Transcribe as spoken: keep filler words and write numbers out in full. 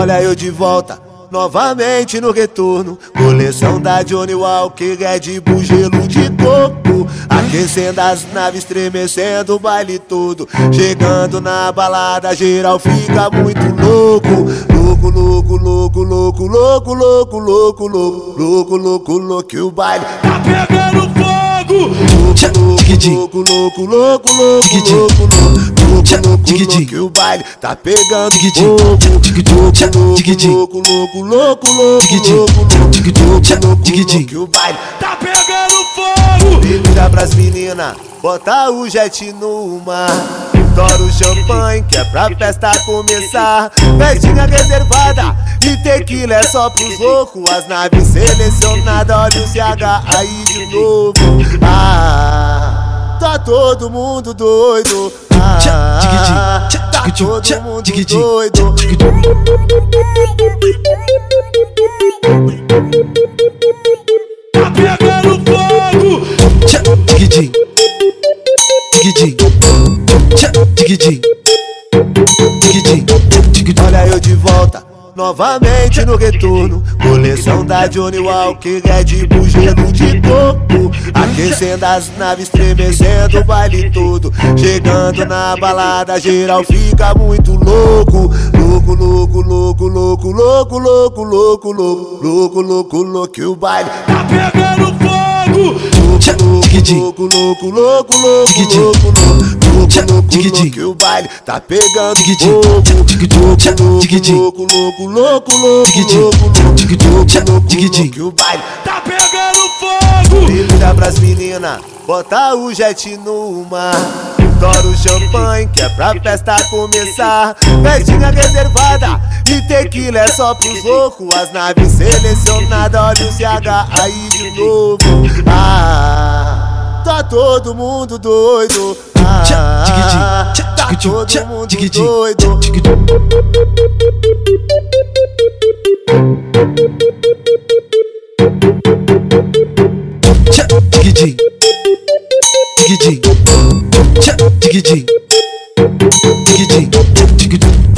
Olha eu de volta, novamente no retorno. Coleção da Johnny Walker, Red Bull, gelo de coco. Aquecendo as naves, estremecendo o baile todo. Chegando na balada, geral fica muito louco. Louco, louco, louco, louco, louco, louco, louco, louco, louco, louco, louco, que o baile tá pegando fogo. Louco, louco, louco, louco, louco, louco, louco, louco, louco, que o baile tá pegando fogo. Louco, louco, louco, louco, louco, louco, louco, que o baile tá pegando fogo. Bebida pras meninas, bota o jet no mar. Estoura o champanhe, que é pra festa começar. Festinha reservada e tequila é só pros loucos. As naves selecionadas, olha o C H aí de novo. Ah, tá todo mundo doido. Ah, tá todo mundo doido. Tá pegando fogo. Olha eu de volta, novamente no retorno. Coleção da Johnny Walker, Red Bull, gelo de coco. Aquecendo as naves, estremecendo o baile todo. Chegando na balada, geral fica muito louco. Louco, louco, louco, louco, louco, louco, louco, louco, louco, louco, louco, que o baile tá pegando fogo. Louco, louco, louco, louco, louco, louco, louco, louco, que o baile tá pegando fogo. Louco, louco, louco, louco, louco, louco, que o baile tá pegando fogo. Bebida pras meninas, bota o jet no mar. Estoura o champanhe, que é pra festa começar. Festinha reservada e tequila é só pros loucos. As naves selecionadas, olha o C H aí de novo. Ah, tá todo mundo doido. Ah, tá todo mundo doido. Digidinho, digidinho, digidinho, digidinho.